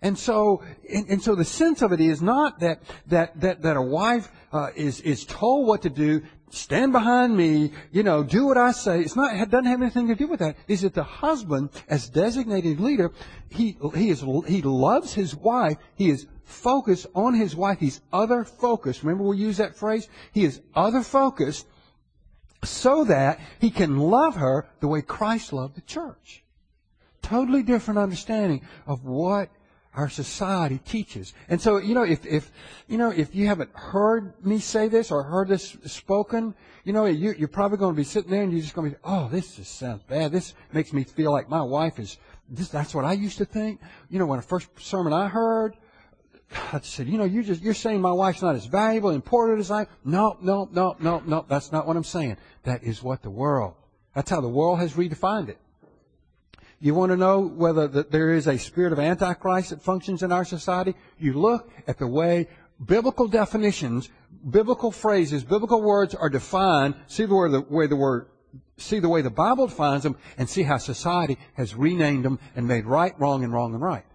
And so the sense of it is not that a wife is told what to do, stand behind me, do what I say. It doesn't have anything to do with that. Is that the husband, as designated leader, he loves his wife. He is focused on his wife. He's other focused. Remember we use that phrase? He is other focused so that he can love her the way Christ loved the church. Totally different understanding of what our society teaches. And so, if you haven't heard me say this or heard this spoken, you're probably going to be sitting there and you're just going to be, oh, this just sounds bad. This makes me feel like my wife is, that's what I used to think. When the first sermon I heard, I said, you're saying my wife's not as valuable, important as I am. No, that's not what I'm saying. That is what that's how the world has redefined it. You want to know whether there is a spirit of Antichrist that functions in our society? You look at the way biblical definitions, biblical phrases, biblical words are defined, see the way the Bible defines them, and see how society has renamed them and made right, wrong, and wrong and right.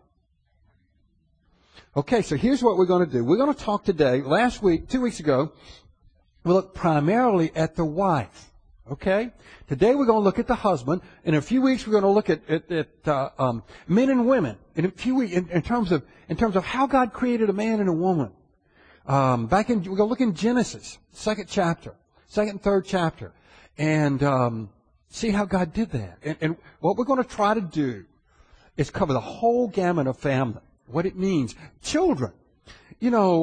Okay, so here's what we're going to do. We're going to talk today. 2 weeks ago, we looked primarily at the wife. Okay? Today we're going to look at the husband. In a few weeks we're going to look at men and women. In a few weeks, in terms of how God created a man and a woman. We're going to look in Genesis, 2nd and 3rd chapter, and see how God did that. And what we're going to try to do is cover the whole gamut of family. What it means. Children. Do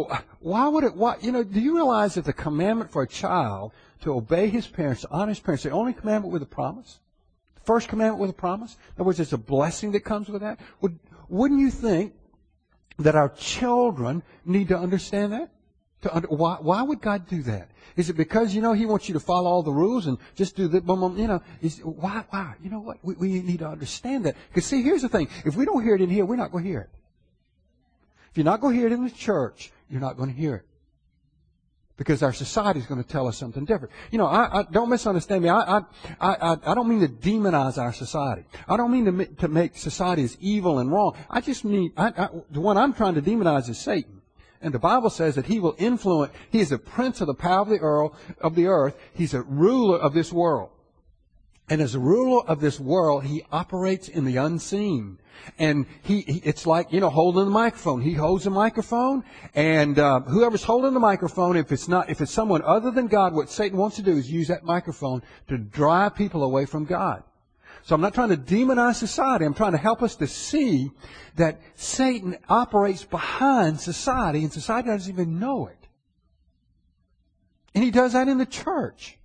you realize that the commandment for a child to obey his parents, to honor his parents, the only commandment with a promise? The first commandment with a promise? In other words, there's a blessing that comes with that. Wouldn't you think that our children need to understand that? Why would God do that? Is it because, He wants you to follow all the rules and just do that? Why? You know what? We need to understand that. Because see, here's the thing. If we don't hear it in here, we're not going to hear it. If you're not going to hear it in the church, you're not going to hear it. Because our society is going to tell us something different. I don't misunderstand me. I don't mean to demonize our society. I don't mean to make society as evil and wrong. I just mean, the one I'm trying to demonize is Satan. And the Bible says that he will influence, he is the prince of the power of the earth. He's a ruler of this world. And as a ruler of this world, he operates in the unseen. And it's like, holding the microphone. He holds the microphone, and whoever's holding the microphone, if it's someone other than God, what Satan wants to do is use that microphone to drive people away from God. So I'm not trying to demonize society. I'm trying to help us to see that Satan operates behind society, and society doesn't even know it. And he does that in the church.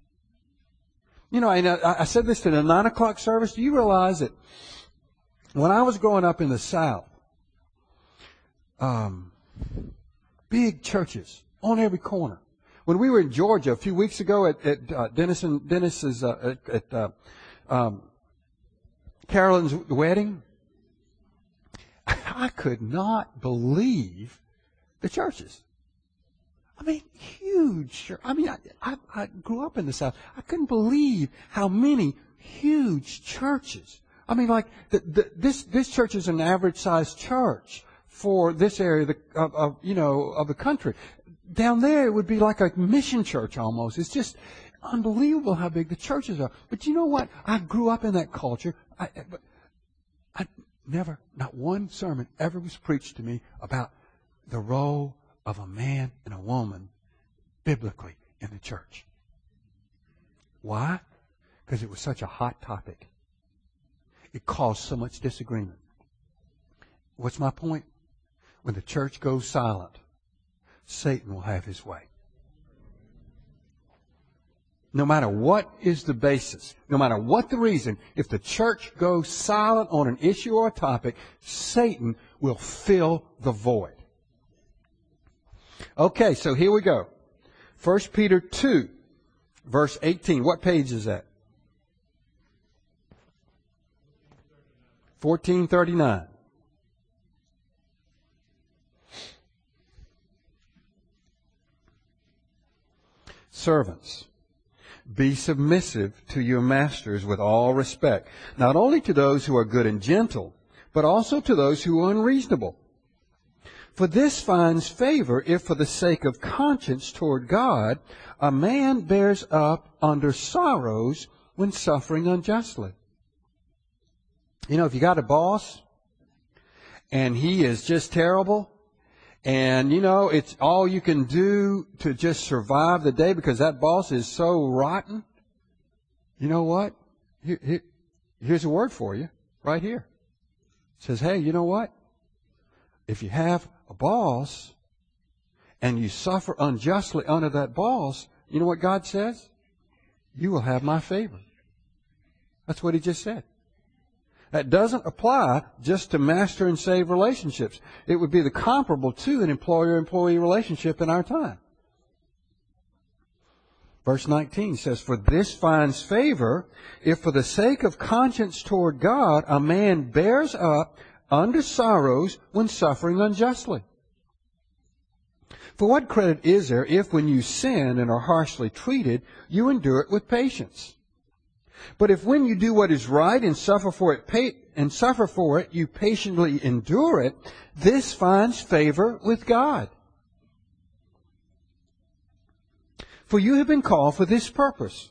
I said this to the 9 o'clock service. Do you realize that when I was growing up in the South, big churches on every corner. When we were in Georgia a few weeks ago at Dennis's Carolyn's wedding, I could not believe the churches. I mean, huge. I mean, I grew up in the South. I couldn't believe how many huge churches. I mean, like this church is an average-sized church for this area of the country. Down there, it would be like a mission church almost. It's just unbelievable how big the churches are. But you know what? I grew up in that culture. Not one sermon ever was preached to me about the role of a man and a woman biblically in the church. Why? Because it was such a hot topic. It caused so much disagreement. What's my point? When the church goes silent, Satan will have his way. No matter what is the basis, no matter what the reason, if the church goes silent on an issue or a topic, Satan will fill the void. Okay, so here we go. 1 Peter 2, verse 18. What page is that? 1439. Servants, be submissive to your masters with all respect, not only to those who are good and gentle, but also to those who are unreasonable. For this finds favor if for the sake of conscience toward God, a man bears up under sorrows when suffering unjustly. You know, if you got a boss and he is just terrible, and you know, it's all you can do to just survive the day because that boss is so rotten, you know what? Here's a word for you right here. It says, hey, you know what? If you have a boss and you suffer unjustly under that boss, you know what God says? You will have my favor. That's what he just said. That doesn't apply just to master and slave relationships. It would be the comparable to an employer-employee relationship in our time. Verse 19 says, for this finds favor if for the sake of conscience toward God a man bears up under sorrows when suffering unjustly. For what credit is there if when you sin and are harshly treated, you endure it with patience? But if when you do what is right and suffer for it, you patiently endure it, this finds favor with God. For you have been called for this purpose.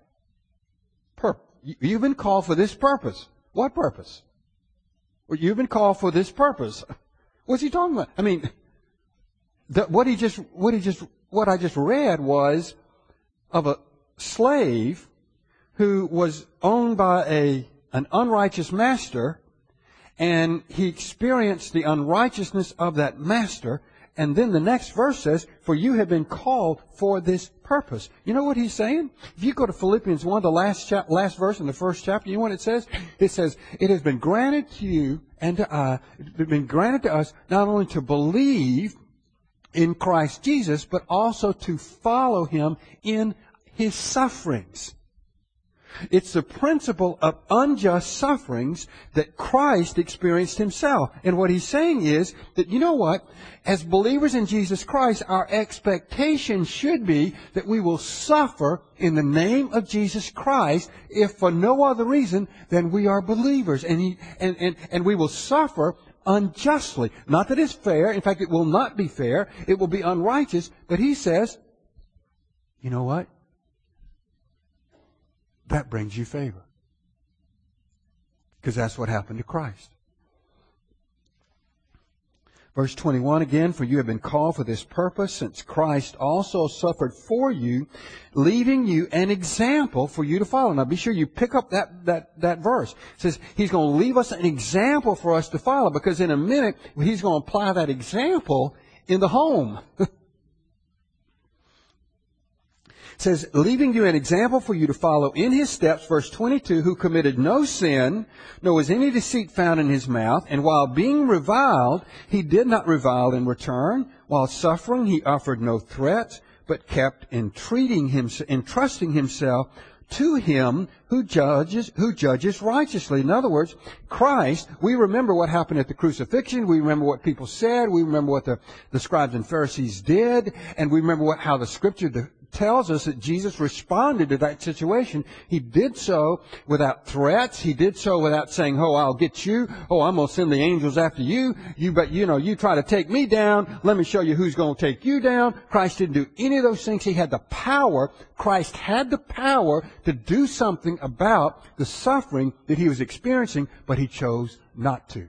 You've been called for this purpose. What purpose? Well, you've been called for this purpose. What's he talking about? I mean, what I just read was of a slave who was owned by an unrighteous master, and he experienced the unrighteousness of that master. And then the next verse says, for you have been called for this purpose. You know what he's saying? If you go to Philippians 1, the last verse in the first chapter, you know what it says? It says, it has been granted to you and to I, it's been granted to us not only to believe in Christ Jesus, but also to follow him in his sufferings. It's the principle of unjust sufferings that Christ experienced himself. And what he's saying is that, you know what? As believers in Jesus Christ, our expectation should be that we will suffer in the name of Jesus Christ, if for no other reason than we are believers. And we will suffer unjustly. Not that it's fair. In fact, it will not be fair. It will be unrighteous. But he says, you know what? That brings you favor. Because that's what happened to Christ. Verse 21 again, for you have been called for this purpose, since Christ also suffered for you, leaving you an example for you to follow. Now be sure you pick up that verse. It says he's going to leave us an example for us to follow, because in a minute he's going to apply that example in the home. It says, leaving you an example for you to follow in his steps, verse 22, who committed no sin, nor was any deceit found in his mouth, and while being reviled, he did not revile in return. While suffering, he offered no threats, but kept entrusting himself to him who judges righteously. In other words, Christ, we remember what happened at the crucifixion. We remember what people said. We remember what the scribes and Pharisees did. And we remember how the scripture tells us that Jesus responded to that situation. He did so without threats. He did so without saying, oh, I'll get you. Oh, I'm going to send the angels after you. You try to take me down. Let me show you who's going to take you down. Christ didn't do any of those things. He had the power. Christ had the power to do something about the suffering that he was experiencing, but he chose not to.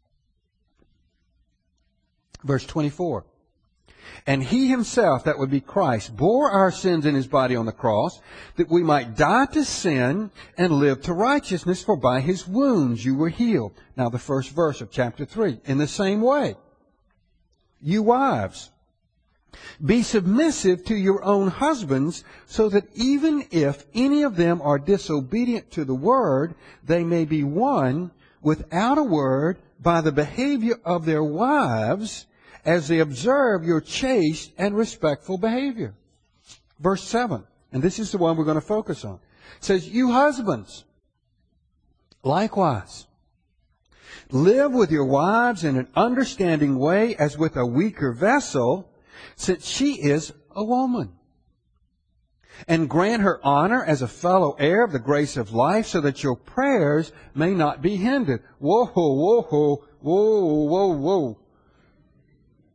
Verse 24. And he himself, that would be Christ, bore our sins in his body on the cross, that we might die to sin and live to righteousness, for by his wounds you were healed. Now the first verse of chapter 3. In the same way, you wives, be submissive to your own husbands, so that even if any of them are disobedient to the word, they may be won without a word by the behavior of their wives, as they observe your chaste and respectful behavior. Verse 7, and this is the one we're going to focus on. It says, you husbands, likewise, live with your wives in an understanding way as with a weaker vessel, since she is a woman. And grant her honor as a fellow heir of the grace of life, so that your prayers may not be hindered. Whoa, whoa, whoa, whoa, whoa, whoa.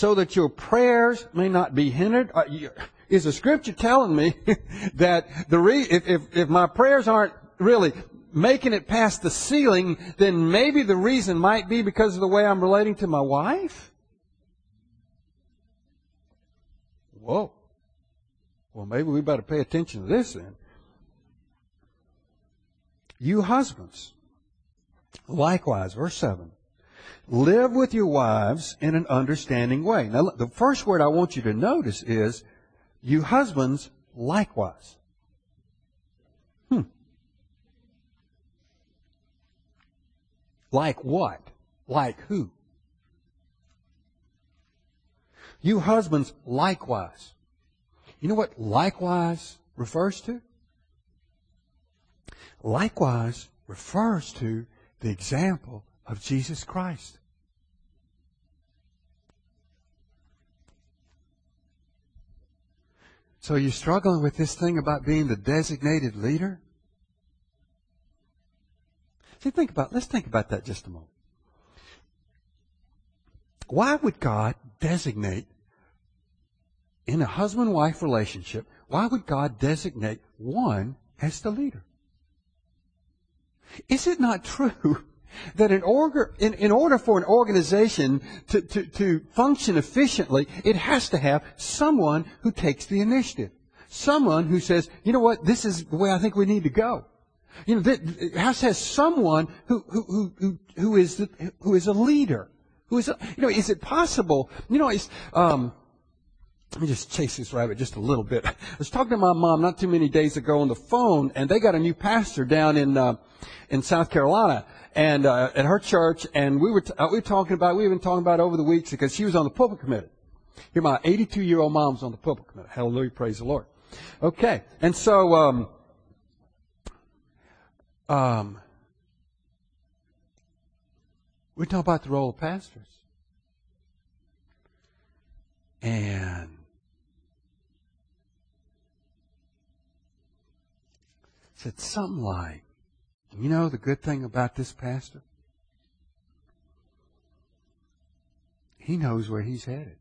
so that your prayers may not be hindered? Is the Scripture telling me that if my prayers aren't really making it past the ceiling, then maybe the reason might be because of the way I'm relating to my wife? Whoa. Well, maybe we better pay attention to this then. You husbands, likewise, verse 7, live with your wives in an understanding way. Now, the first word I want you to notice is, you husbands, likewise. Like what? Like who? You husbands, likewise. You know what likewise refers to? Likewise refers to the example of Jesus Christ. So you're struggling with this thing about being the designated leader? See, let's think about that just a moment. Why would God designate, in a husband-wife relationship, why would God designate one as the leader? Is it not true that in order for an organization to function efficiently, it has to have someone who takes the initiative? Someone who says, you know what, this is the way I think we need to go. You know, it has to have someone who is a leader. Is it possible? Let me just chase this rabbit just a little bit. I was talking to my mom not too many days ago on the phone, and they got a new pastor down in South Carolina, and at her church, and we were talking about over the weeks because she was on the pulpit committee. Here, my 82-year-old mom's on the pulpit committee. Hallelujah, praise the Lord. Okay, and so we talk about the role of pastors. And said something like, you know the good thing about this pastor? He knows where he's headed.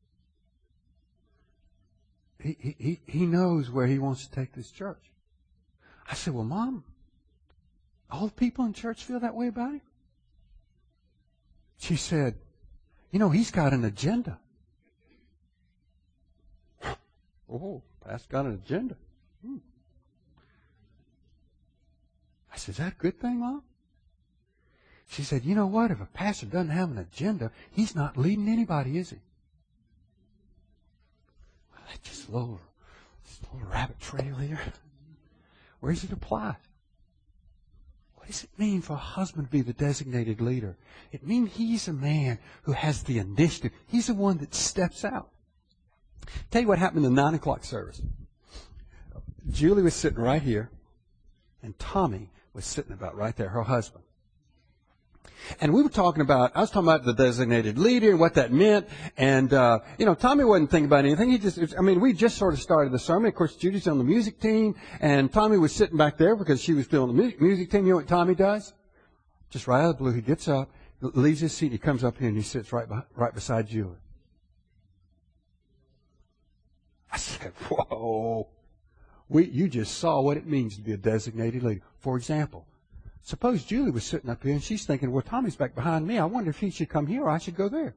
He knows where he wants to take this church. I said, well, Mom, all the people in church feel that way about him? She said, you know, he's got an agenda. Oh, pastor's got an agenda. I said, is that a good thing, Mom? She said, you know what? If a pastor doesn't have an agenda, he's not leading anybody, is he? Well, that's just a little rabbit trail here. Where does it apply? What does it mean for a husband to be the designated leader? It means he's a man who has the initiative. He's the one that steps out. Tell you what happened in the 9 o'clock service. Julie was sitting right here, and Tommy was sitting about right there, her husband. And I was talking about the designated leader and what that meant. And, Tommy wasn't thinking about anything. We just sort of started the sermon. Of course, Judy's on the music team, and Tommy was sitting back there because she was still on the music team. You know what Tommy does? Just right out of the blue, he gets up, leaves his seat, and he comes up here and he sits right beside Julie. I said, whoa. You just saw what it means to be a designated leader. For example, suppose Julie was sitting up here and she's thinking, well, Tommy's back behind me. I wonder if he should come here or I should go there.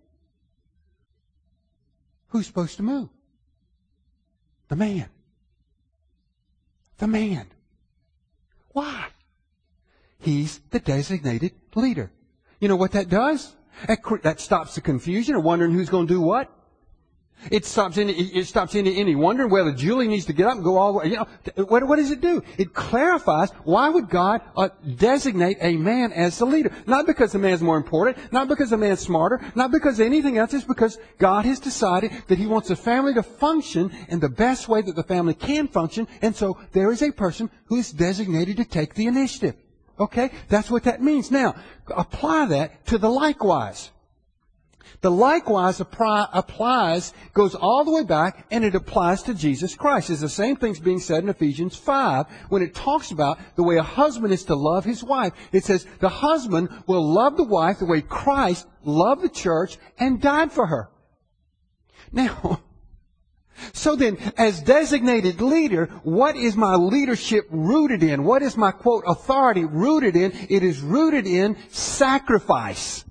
Who's supposed to move? The man. The man. Why? He's the designated leader. You know what that does? That stops the confusion of wondering who's going to do what. It stops any wondering whether Julie needs to get up and go all the way. You know, what does it do? It clarifies why would God designate a man as the leader? Not because the man's more important, not because the man's smarter, not because of anything else. It's because God has decided that He wants the family to function in the best way that the family can function, and so there is a person who is designated to take the initiative. Okay? That's what that means. Now, apply that to the likewise. The likewise goes all the way back, and it applies to Jesus Christ. It's the same thing's being said in Ephesians 5 when it talks about the way a husband is to love his wife. It says the husband will love the wife the way Christ loved the church and died for her. Now, so then, as designated leader, what is my leadership rooted in? What is my, quote, authority rooted in? It is rooted in sacrifice.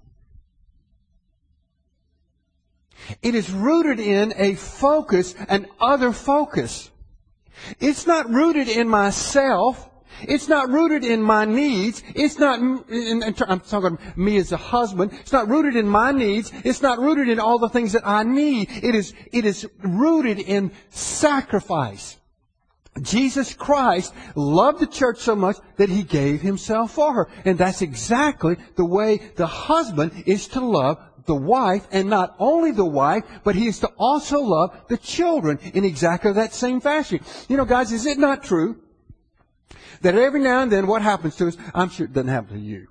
It is rooted in a focus, an other focus. It's not rooted in myself. It's not rooted in my needs. It's not, I'm talking about me as a husband. It's not rooted in my needs. It's not rooted in all the things that I need. It is rooted in sacrifice. Jesus Christ loved the church so much that He gave Himself for her. And that's exactly the way the husband is to love the wife, and not only the wife, but he is to also love the children in exactly that same fashion. You know, guys, is it not true that every now and then what happens to us, I'm sure it doesn't happen to you.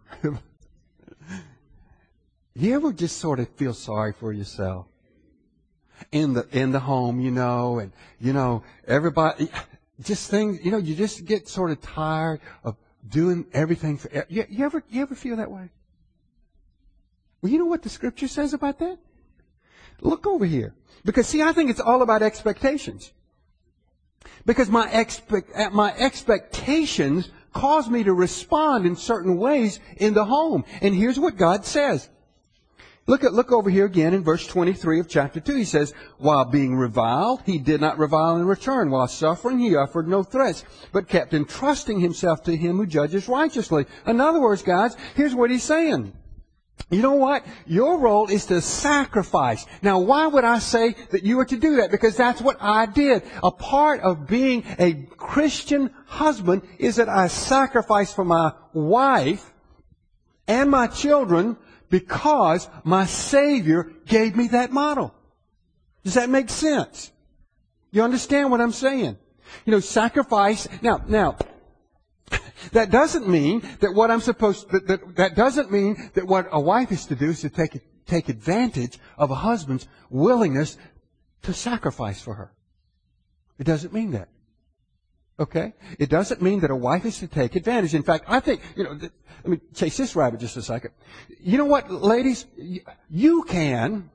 You ever just sort of feel sorry for yourself in the home, you know, and you know, everybody just things, you know, you just get sort of tired of doing everything for you ever feel that way? Well, you know what the Scripture says about that? Look over here. Because, see, I think it's all about expectations. Because my expectations cause me to respond in certain ways in the home. And here's what God says. Look over here again in verse 23 of chapter 2. He says, while being reviled, he did not revile in return. While suffering, he offered no threats, but kept entrusting himself to Him who judges righteously. In other words, guys, here's what he's saying. You know what? Your role is to sacrifice. Now, why would I say that you are to do that? Because that's what I did. A part of being a Christian husband is that I sacrifice for my wife and my children because my Savior gave me that model. Does that make sense? You understand what I'm saying? You know, sacrifice. Now, that doesn't mean that what I'm supposed to, that doesn't mean that what a wife is to do is to take advantage of a husband's willingness to sacrifice for her. It doesn't mean that. Okay? It doesn't mean that a wife is to take advantage. In fact, I think, you know, let me chase this rabbit just a second. You know what, ladies? You can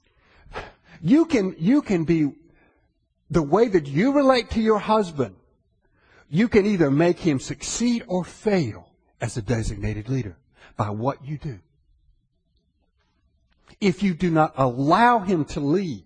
be the way that you relate to your husband. You can either make him succeed or fail as a designated leader by what you do. If you do not allow him to lead,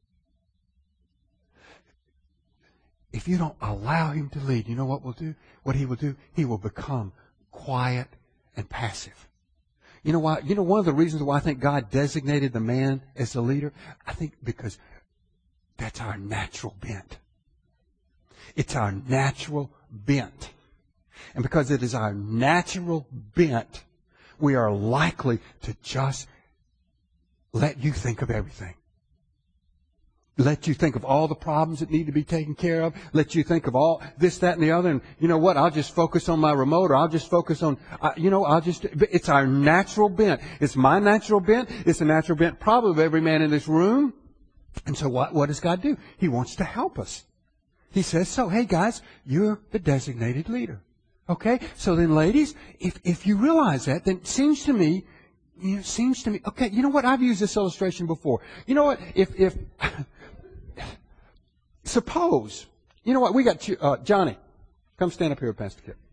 if you don't allow him to lead, you know what he will do? He will become quiet and passive. You know why? You know one of the reasons why I think God designated the man as the leader? I think because that's our natural bent. It's our natural bent. And because it is our natural bent, we are likely to just let you think of everything. Let you think of all the problems that need to be taken care of. Let you think of all this, that, and the other. And you know what? I'll just focus on my remote, or I'll just focus on, it's our natural bent. It's my natural bent. It's the natural bent probably of every man in this room. And so what does God do? He wants to help us. He says, so, hey guys, you're the designated leader. Okay? So then ladies, if you realize that, then it seems to me, okay, you know what? I've used this illustration before. You know what? If suppose, you know what? We got Johnny. Come stand up here with Pastor Kip.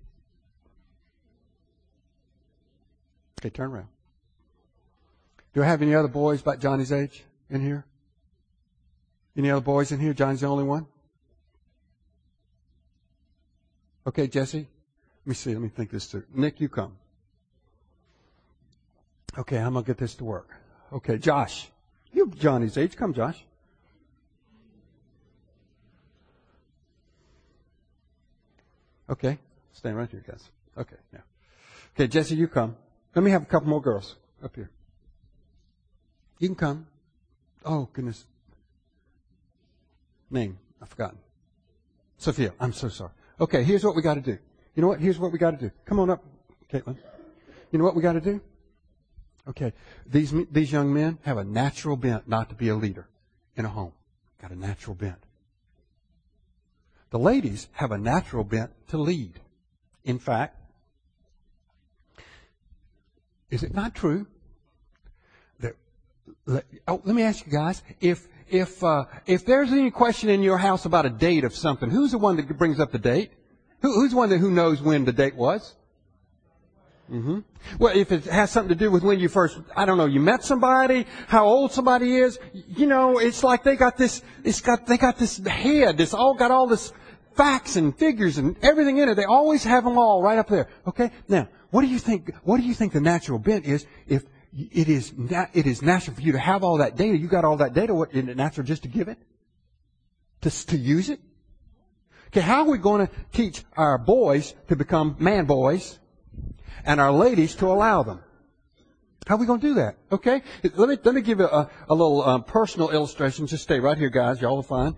Okay, turn around. Do I have any other boys about Johnny's age in here? Any other boys in here? Johnny's the only one? Okay, Jesse. Let me see. Let me think this through. Nick, you come. Okay, I'm going to get this to work. Okay, Josh. You're Johnny's age. Come, Josh. Okay. Stand right here, guys. Okay, now. Okay, Jesse, you come. Let me have a couple more girls up here. You can come. Oh, goodness. Name. I've forgotten. Sophia. I'm so sorry. Okay, here's what we got to do. You know what? Here's what we got to do. Come on up, Caitlin. You know what we got to do? Okay, these young men have a natural bent not to be a leader in a home. Got a natural bent. The ladies have a natural bent to lead. In fact, is it not true that? Let me ask you guys: if if there's any question in your house about a date of something, who's the one that brings up the date? Who's the one who knows when the date was? Mm-hmm. Well, if it has something to do with when you first, I don't know, you met somebody, how old somebody is, you know, it's like they got this head, it's all got all this facts and figures and everything in it. They always have them all right up there. Okay? Now, what do you think the natural bent is? If it is natural for you to have all that data, you got all that data, isn't it natural just to give it? To use it? Okay, how are we going to teach our boys to become man boys and our ladies to allow them? How are we going to do that? Okay? Let me give you a little personal illustration. Just stay right here, guys. Y'all are fine.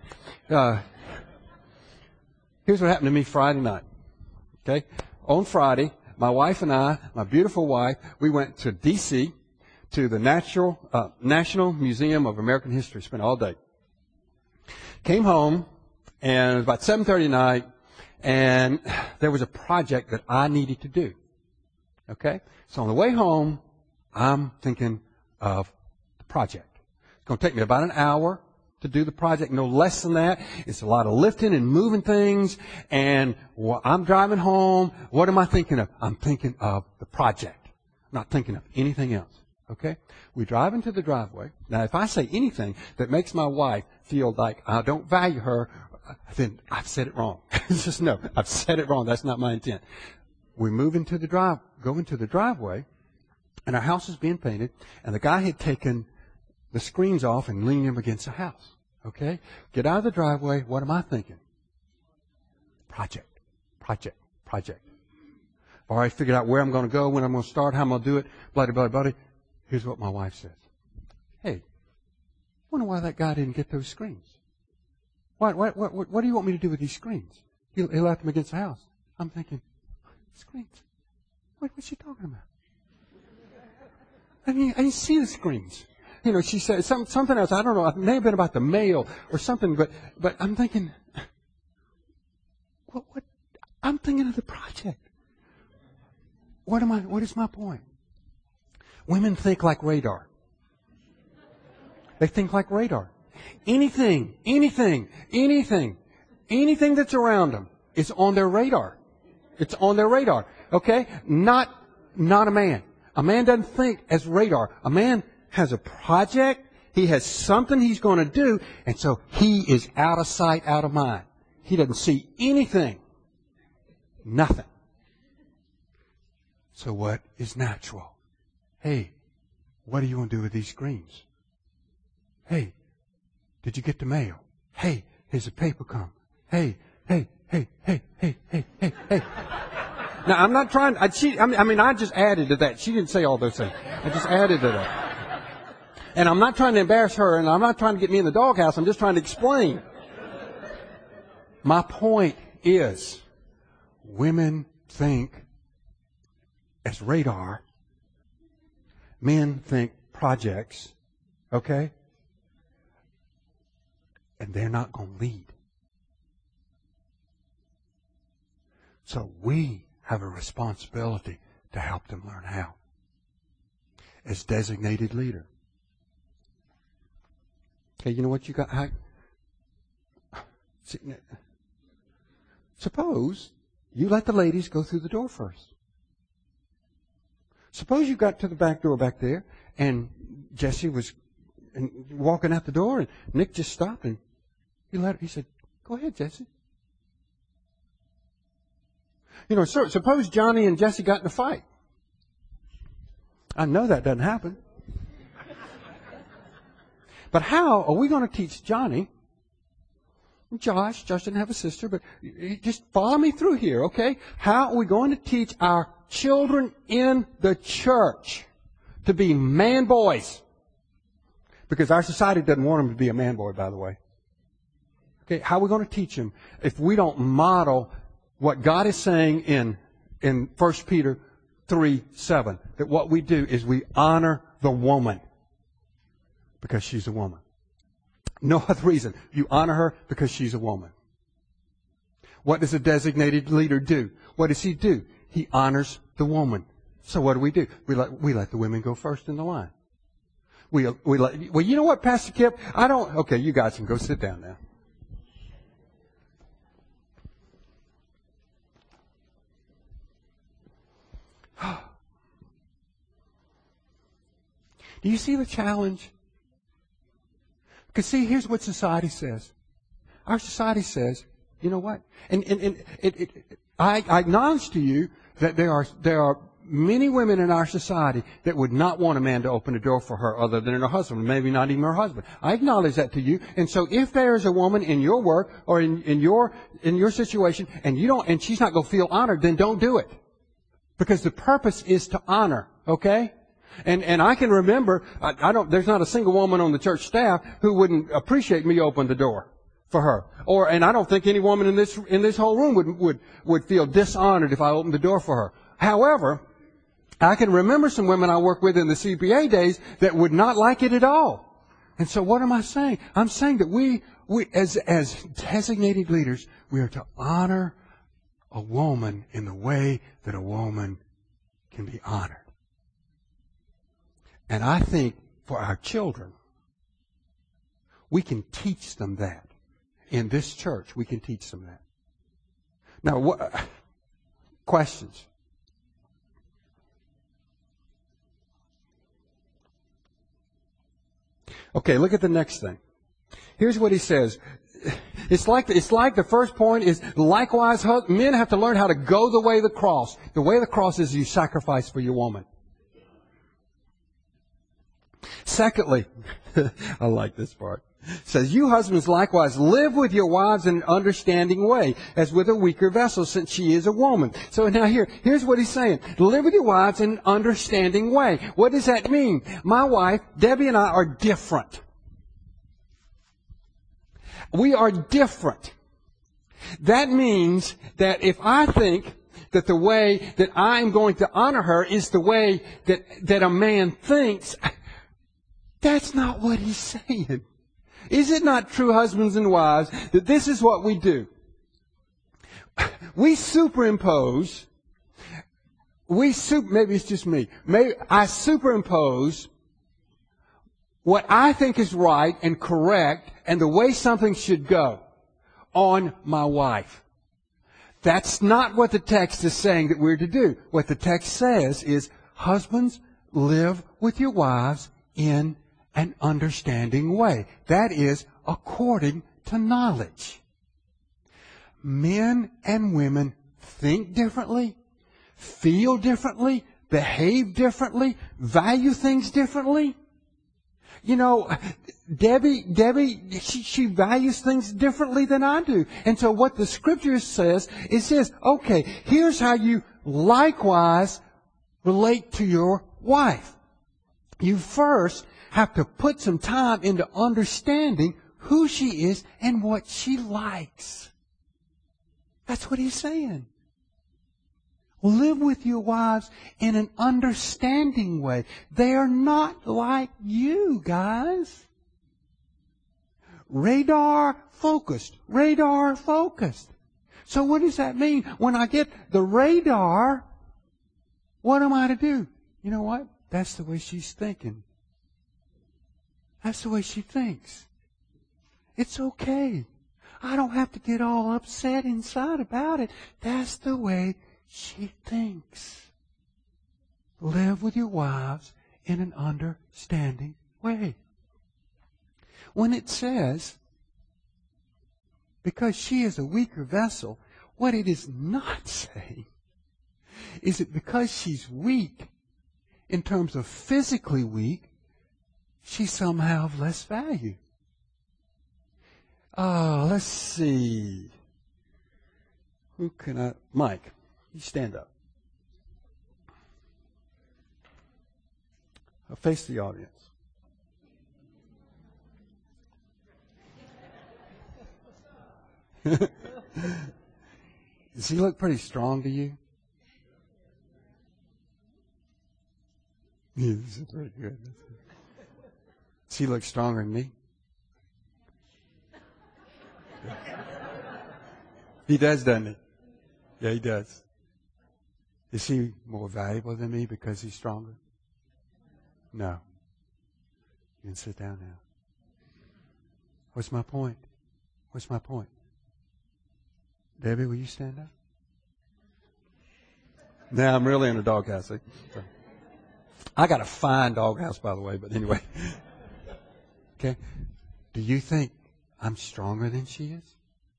Here's what happened to me Friday night. Okay? On Friday, my wife and I, my beautiful wife, we went to D.C., to the National Museum of American History. Spent all day. Came home, and it was about 7:30 at night, and there was a project that I needed to do. Okay? So on the way home, I'm thinking of the project. It's going to take me about an hour to do the project, no less than that. It's a lot of lifting and moving things, and I'm driving home. What am I thinking of? I'm thinking of the project. I'm not thinking of anything else. Okay? We drive into the driveway. Now, if I say anything that makes my wife feel like I don't value her, then I've said it wrong. Just no, I've said it wrong. That's not my intent. We go into the driveway, and our house is being painted, and the guy had taken the screens off and leaned them against the house. Okay? Get out of the driveway. What am I thinking? Project. I've already figured out where I'm going to go, when I'm going to start, how I'm going to do it, blah, blah, blah, blah. Here's what my wife says. Hey, wonder why that guy didn't get those screens. What do you want me to do with these screens? He left them against the house. I'm thinking, screens? What's she talking about? I didn't see the screens. You know, she said something else. I don't know. It may have been about the mail or something, but I'm thinking, what? I'm thinking of the project. What is my point? Women think like radar. They think like radar. Anything that's around them is on their radar. It's on their radar. Okay? Not a man. A man doesn't think as radar. A man has a project. He has something he's going to do. And so he is out of sight, out of mind. He doesn't see anything. Nothing. So what is natural? Hey, what are you going to do with these screens? Hey, did you get the mail? Hey, here's the paper come. Hey. Now, I'm not trying, I just added to that. She didn't say all those things. I just added to that. And I'm not trying to embarrass her, and I'm not trying to get me in the doghouse. I'm just trying to explain. My point is, women think as radar. Men think projects, okay? And they're not going to lead. So we have a responsibility to help them learn how. As designated leader. Okay, you know what you got? Suppose you let the ladies go through the door first. Suppose you got to the back door back there, and Jesse was walking out the door, and Nick just stopped, and he said, "Go ahead, Jesse." You know, suppose Johnny and Jesse got in a fight. I know that doesn't happen. But how are we going to teach Johnny? Josh didn't have a sister, but just follow me through here, okay? How are we going to teach our children in the church to be man boys? Because our society doesn't want them to be a man boy, by the way. Okay, how are we going to teach them if we don't model what God is saying in 1 Peter 3:7? That what we do is we honor the woman because she's a woman. No other reason. You honor her because she's a woman. What does a designated leader do? What does he do? He honors the woman. So what do? We let the women go first in the line. Well, you know what, Pastor Kip? Okay, you guys can go sit down now. Do you see the challenge? Because see, here's what society says. Our society says, you know what? I acknowledge to you that there are many women in our society that would not want a man to open a door for her other than her husband, maybe not even her husband. I acknowledge that to you. And so if there is a woman in your work or in your situation and she's not going to feel honored, then don't do it. Because the purpose is to honor, okay? And I can remember, there's not a single woman on the church staff who wouldn't appreciate me opening the door for her. And I don't think any woman in this whole room would feel dishonored if I opened the door for her. However, I can remember some women I worked with in the CPA days that would not like it at all. And so what am I saying? I'm saying that we as designated leaders, we are to honor a woman in the way that a woman can be honored. And I think for our children, we can teach them that. In this church, we can teach them that. Now, questions? Okay, look at the next thing. Here's what he says. It's like the first point is, likewise, men have to learn how to go the way of the cross. The way of the cross is you sacrifice for your woman. Secondly, I like this part. It says, you husbands likewise live with your wives in an understanding way, as with a weaker vessel, since she is a woman. So now here's what he's saying. Live with your wives in an understanding way. What does that mean? My wife, Debbie, and I are different. We are different. That means that if I think that the way that I'm going to honor her is the way that a man thinks, that's not what he's saying. Is it not true, husbands and wives, that this is what we do? We superimpose, maybe it's just me, I superimpose what I think is right and correct and the way something should go on my wife. That's not what the text is saying that we're to do. What the text says is, husbands, live with your wives in an understanding way. That is, according to knowledge. Men and women think differently, feel differently, behave differently, value things differently. You know, Debbie, she values things differently than I do. And so what the Scripture says, it says, okay, here's how you likewise relate to your wife. You first have to put some time into understanding who she is and what she likes. That's what he's saying. Live with your wives in an understanding way. They are not like you, guys. Radar focused. Radar focused. So what does that mean? When I get the radar, what am I to do? You know what? That's the way she's thinking. That's the way she thinks. It's okay. I don't have to get all upset inside about it. That's the way she thinks. Live with your wives in an understanding way. When it says, because she is a weaker vessel, what it is not saying is that because she's weak, in terms of physically weak, she's somehow of less value. Let's see. Mike, you stand up. I'll face the audience. Does he look pretty strong to you? Yeah, this is pretty good. Does he look stronger than me? He does, doesn't he? Yeah, he does. Is he more valuable than me because he's stronger? No. You can sit down now. What's my point? What's my point? Debbie, will you stand up? Now I'm really in a doghouse. See? So, I got a fine doghouse, by the way, but anyway. Okay. Do you think I'm stronger than she is?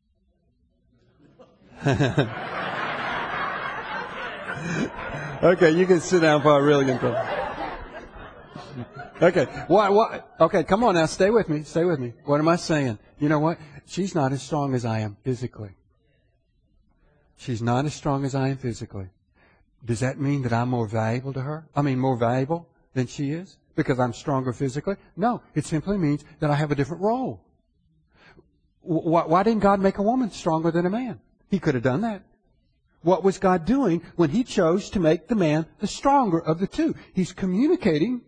Okay, you can sit down before I really get in trouble. Okay. What? Okay, come on now. Stay with me. Stay with me. What am I saying? You know what? She's not as strong as I am physically. She's not as strong as I am physically. Does that mean that I'm more valuable to her? I mean, more valuable than she is? Because I'm stronger physically? No. It simply means that I have a different role. Why didn't God make a woman stronger than a man? He could have done that. What was God doing when He chose to make the man the stronger of the two? He's communicating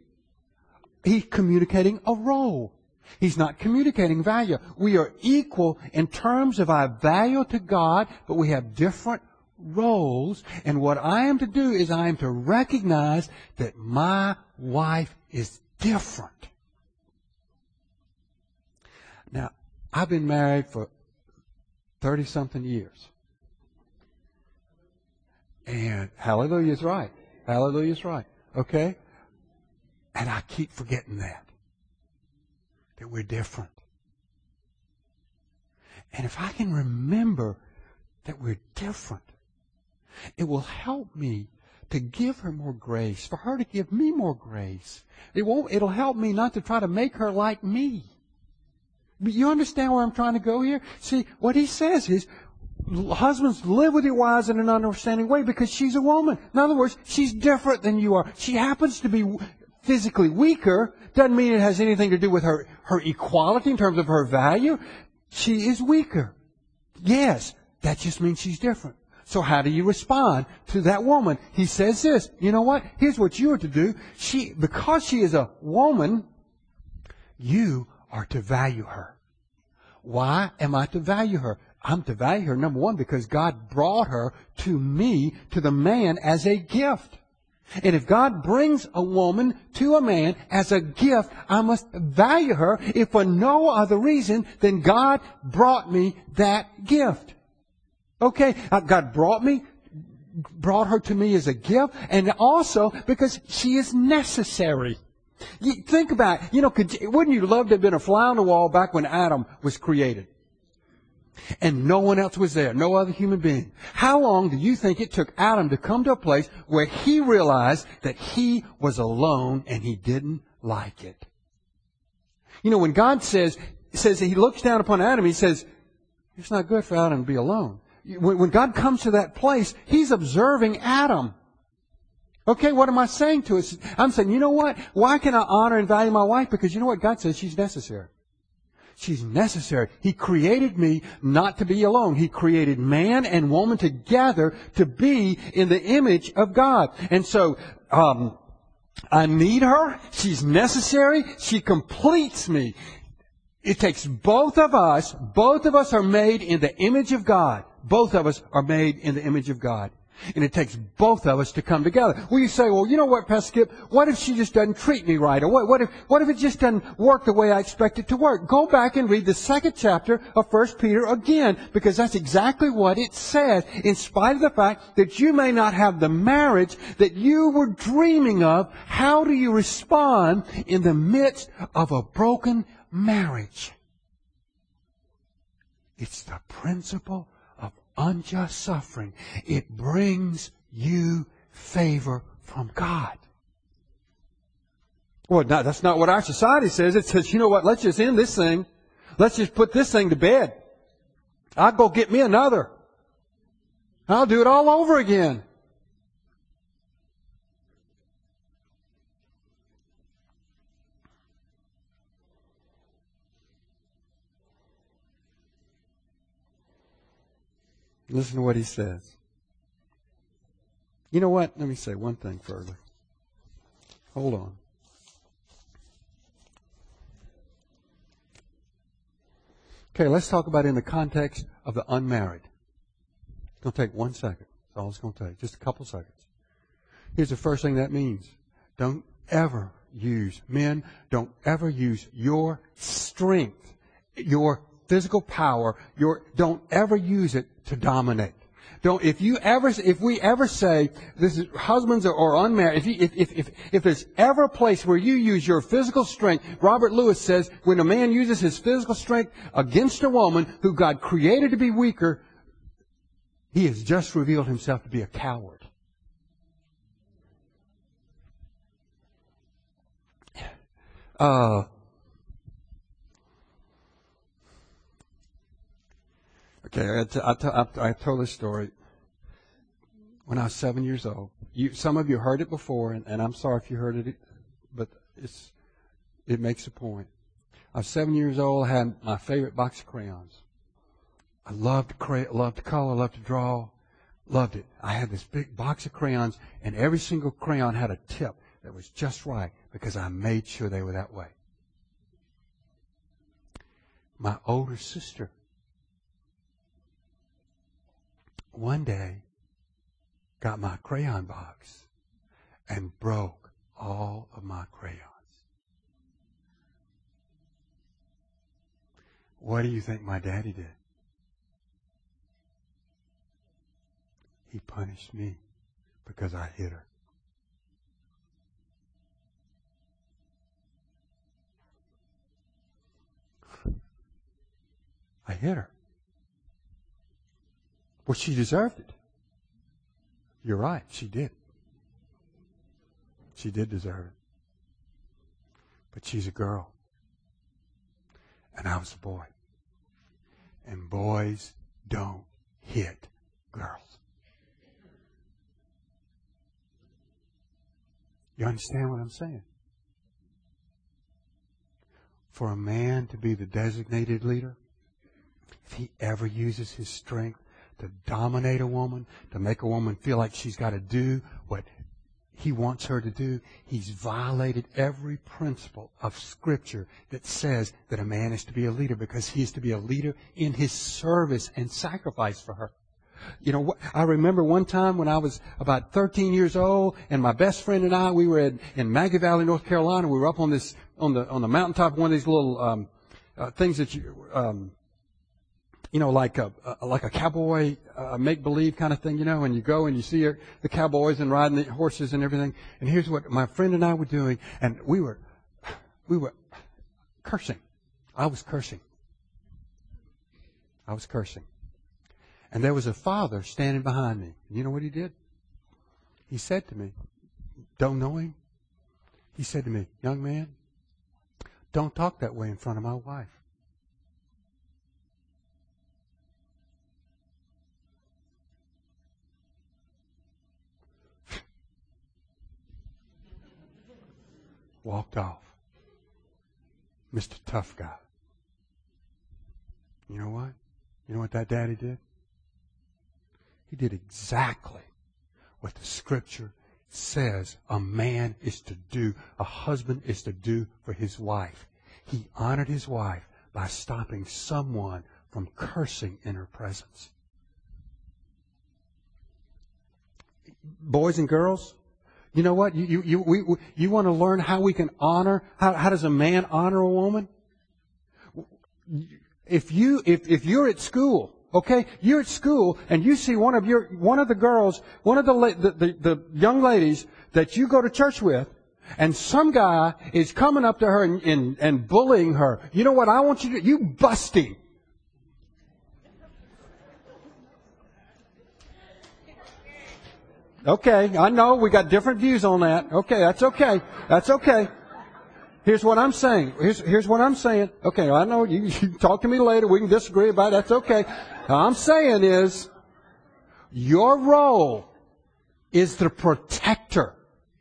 a role. He's not communicating value. We are equal in terms of our value to God, but we have different roles. And what I am to do is I am to recognize that my wife is different. Now, I've been married for 30-something years. And hallelujah is right. Hallelujah is right. Okay? And I keep forgetting that we're different. And if I can remember that we're different, it will help me to give her more grace, for her to give me more grace. It'll help me not to try to make her like me. But you understand where I'm trying to go here? See, what he says is, husbands, live with your wives in an understanding way because she's a woman. In other words, she's different than you are. She happens to be physically weaker. Doesn't mean it has anything to do with her equality in terms of her value. She is weaker. Yes, that just means she's different. So how do you respond to that woman? He says this, you know what? Here's what you are to do. Because she is a woman, you are to value her. Why am I to value her? I'm to value her, number one, because God brought her to me, to the man, as a gift. And if God brings a woman to a man as a gift, I must value her, if for no other reason than God brought me that gift. Okay, God brought her to me as a gift, and also because she is necessary. You think about it. Wouldn't you love to have been a fly on the wall back when Adam was created? And no one else was there, no other human being. How long do you think it took Adam to come to a place where he realized that he was alone and he didn't like it? When God says He looks down upon Adam, He says, it's not good for Adam to be alone. When God comes to that place, He's observing Adam. Okay, what am I saying to us? I'm saying, you know what? Why can I honor and value my wife? Because you know what? God says she's necessary. She's necessary. He created me not to be alone. He created man and woman together to be in the image of God. And so, I need her. She's necessary. She completes me. It takes both of us. Both of us are made in the image of God. Both of us are made in the image of God. And it takes both of us to come together. Well, you say, well, you know what, Pastor Skip? What if she just doesn't treat me right? Or what if it just doesn't work the way I expect it to work? Go back and read the 2nd chapter of 1 Peter again, because that's exactly what it says. In spite of the fact that you may not have the marriage that you were dreaming of, how do you respond in the midst of a broken marriage? It's the principle of unjust suffering. It brings you favor from God. Well, no, that's not what our society says. It says, you know what, let's just end this thing. Let's just put this thing to bed. I'll go get me another. I'll do it all over again. Listen to what he says. You know what? Let me say one thing further. Hold on. Okay, let's talk about it in the context of the unmarried. It's going to take 1 second. That's all it's going to take. Just a couple seconds. Here's the first thing that means. Don't ever men, don't ever use your strength, your physical power, don't ever use it to dominate. If we ever say, this is husbands or unmarried, if there's ever a place where you use your physical strength, Robert Lewis says, when a man uses his physical strength against a woman who God created to be weaker, he has just revealed himself to be a coward. Okay, I told this story when I was 7 years old. Some of you heard it before, and I'm sorry if you heard it, but it makes a point. I was 7 years old. I had my favorite box of crayons. I loved to color, loved to draw, loved it. I had this big box of crayons, and every single crayon had a tip that was just right because I made sure they were that way. My older sister one day got my crayon box and broke all of my crayons. What do you think my daddy did? He punished me because I hit her. I hit her. Well, she deserved it. You're right, she did. She did deserve it. But she's a girl. And I was a boy. And boys don't hit girls. You understand what I'm saying? For a man to be the designated leader, if he ever uses his strength to dominate a woman, to make a woman feel like she's got to do what he wants her to do, he's violated every principle of Scripture that says that a man is to be a leader, because he is to be a leader in his service and sacrifice for her. You know, I remember one time when I was about 13 years old, and my best friend and I, we were in Maggie Valley, North Carolina. We were up on the mountaintop of one of these little things that like a cowboy make-believe kind of thing, and you go and you see the cowboys and riding the horses and everything. And here's what my friend and I were doing, and we were cursing. I was cursing. And there was a father standing behind me. You know what he did? He said to me, don't know him? He said to me, young man, don't talk that way in front of my wife. Walked off. Mr. Tough Guy. You know what? You know what that daddy did? He did exactly what the Scripture says a man is to do, a husband is to do for his wife. He honored his wife by stopping someone from cursing in her presence. Boys and girls, you know what? You want to learn how we can honor, how does a man honor a woman? If you're at school, okay, you're at school and you see one of the girls, one of the young ladies that you go to church with, and some guy is coming up to her and bullying her. You know what I want you to do? You bust him. Okay, I know we got different views on that. Okay, that's okay. That's okay. Here's what I'm saying. Here's what I'm saying. Okay, I know you talk to me later. We can disagree about it. That's okay. All I'm saying is, your role is the protector.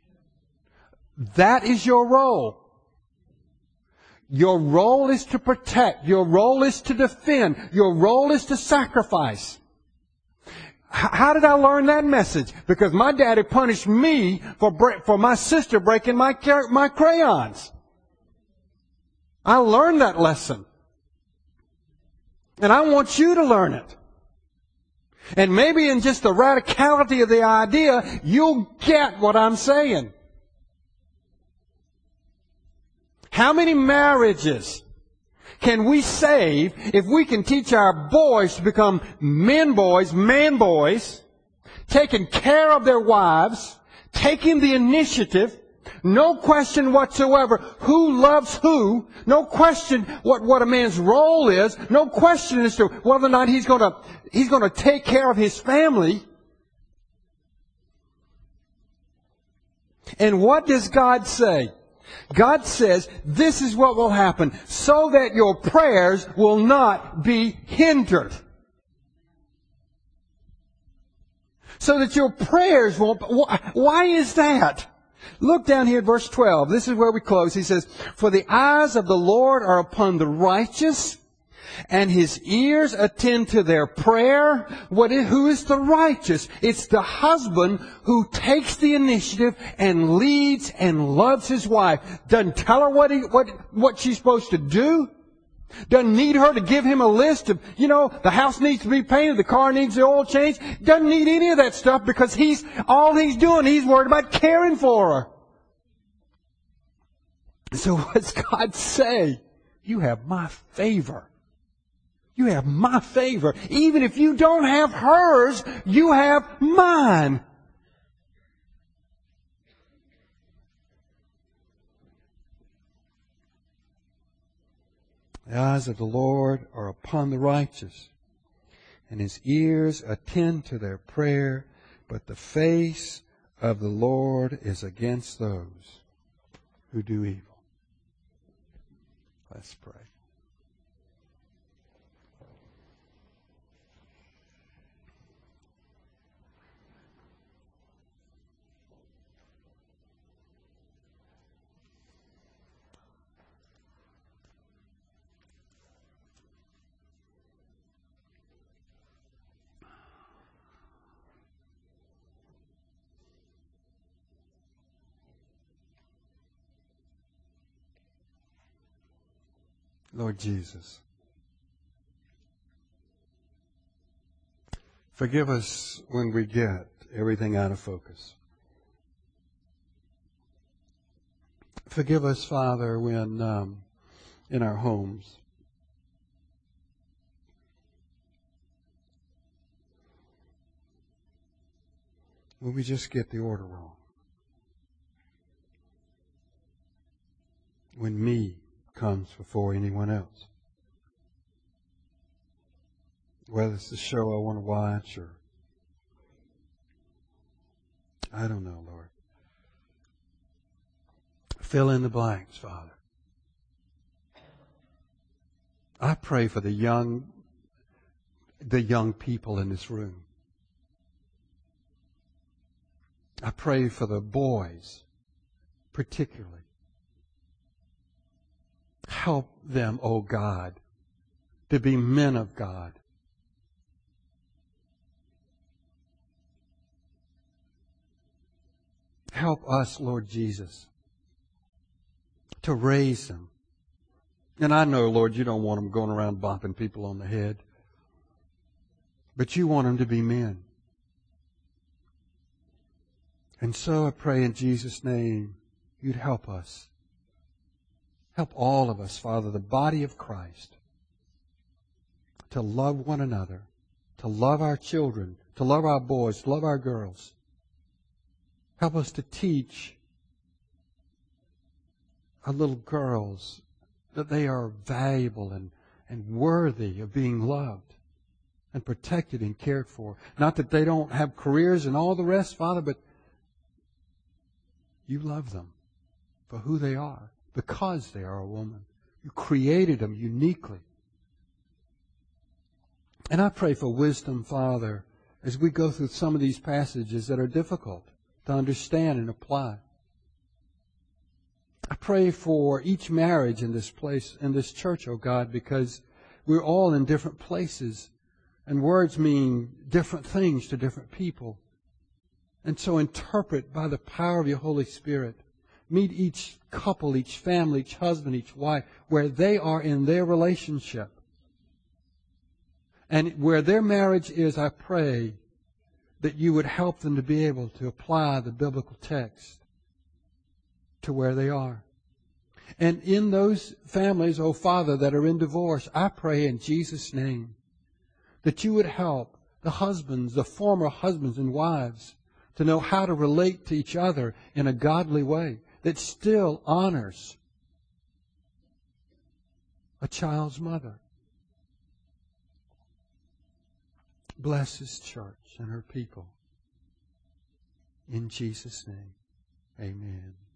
That is your role. Your role is to protect. Your role is to defend. Your role is to sacrifice. How did I learn that message? Because my daddy punished me for my sister breaking my crayons. I learned that lesson. And I want you to learn it. And maybe in just the radicality of the idea, you'll get what I'm saying. How many marriages can we save if we can teach our boys to become men boys, man boys, taking care of their wives, taking the initiative, no question whatsoever who loves who, no question what a man's role is, no question as to whether or not he's going to take care of his family. And what does God say? God says, this is what will happen so that your prayers will not be hindered. So that your prayers won't... Why is that? Look down here at verse 12. This is where we close. He says, for the eyes of the Lord are upon the righteous, and His ears attend to their prayer. Who is the righteous? It's the husband who takes the initiative and leads and loves his wife. Doesn't tell her what she's supposed to do. Doesn't need her to give him a list of, the house needs to be painted, the car needs the oil changed. Doesn't need any of that stuff because he's worried about caring for her. So what's God say? You have my favor. You have my favor. Even if you don't have hers, you have mine. The eyes of the Lord are upon the righteous, and His ears attend to their prayer, but the face of the Lord is against those who do evil. Let's pray. Lord Jesus, forgive us when we get everything out of focus. Forgive us, Father, when in our homes when we just get the order wrong. When me comes before anyone else. Whether it's the show I want to watch or I don't know, Lord. Fill in the blanks, Father. I pray for the young people in this room. I pray for the boys, particularly. Help them, O God, to be men of God. Help us, Lord Jesus, to raise them. And I know, Lord, you don't want them going around bopping people on the head. But you want them to be men. And so I pray in Jesus' name, you'd help us. Help all of us, Father, the body of Christ, to love one another, to love our children, to love our boys, to love our girls. Help us to teach our little girls that they are valuable and worthy of being loved and protected and cared for. Not that they don't have careers and all the rest, Father, but you love them for who they are. Because they are a woman. You created them uniquely. And I pray for wisdom, Father, as we go through some of these passages that are difficult to understand and apply. I pray for each marriage in this place, in this church, oh God, because we're all in different places and words mean different things to different people. And so interpret by the power of your Holy Spirit. Meet each couple, each family, each husband, each wife, where they are in their relationship. And where their marriage is, I pray that you would help them to be able to apply the biblical text to where they are. And in those families, oh Father, that are in divorce, I pray in Jesus' name that you would help the husbands, the former husbands and wives, to know how to relate to each other in a godly way that still honors a child's mother. Bless this church and her people. In Jesus' name, amen.